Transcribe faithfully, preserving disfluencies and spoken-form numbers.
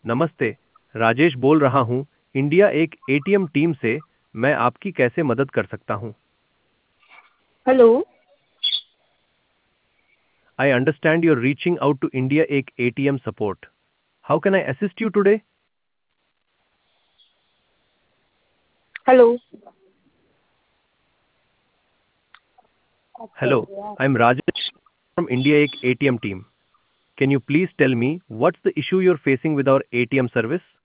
नमस्ते। राजेश बोल रहा हूँ इंडिया एक एटीएम टीम से। मैं आपकी कैसे मदद कर सकता हूँ? Hello. I understand you're reaching out to India एक ATM support. How can I assist you today? Hello. Hello, I'm Rajesh from India एक A T M team. Can you please tell me what's the issue you're facing with our A T M service?